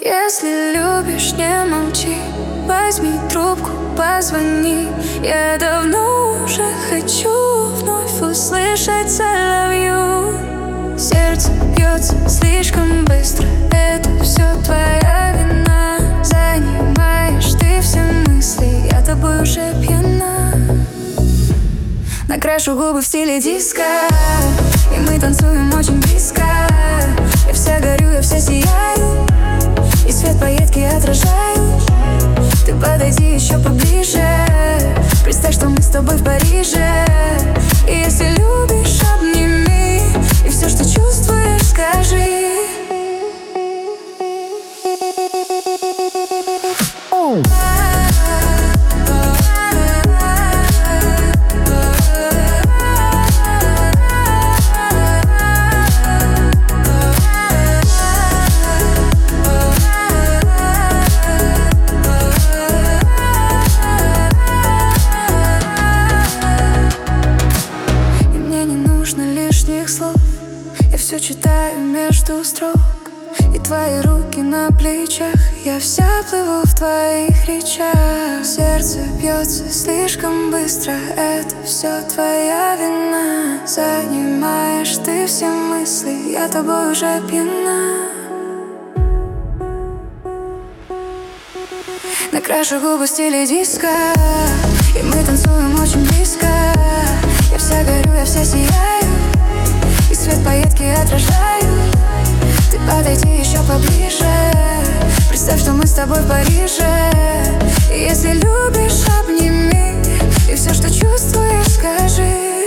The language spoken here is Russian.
Если любишь, не молчи, возьми трубку, позвони. Я давно уже хочу вновь услышать соловью. Сердце бьется слишком быстро, это все твоя вина. Занимаешь ты все мысли, я тобой уже пьяна. Накрашу губы в стиле диско, и мы танцуем очень близко. Я вся горю, я вся сияю, и свет пайетки отражаю. Ты подойди еще поближе, представь, что мы с тобой в Париже. И если любишь, обними, и все, что чувствуешь, скажи. Я все читаю между строк, и твои руки на плечах. Я вся плыву в твоих речах. Сердце бьется слишком быстро, это все твоя вина. Занимаешь ты все мысли, я тобой уже пьяна. Накрашу губы в стиле диско, и мы танцуем очень близко. Я вся горю, я вся сияю, и свет пайетки отражаю. Ты подойди еще поближе, представь, что мы с тобой в Париже. И если любишь, обними, и все, что чувствуешь, скажи.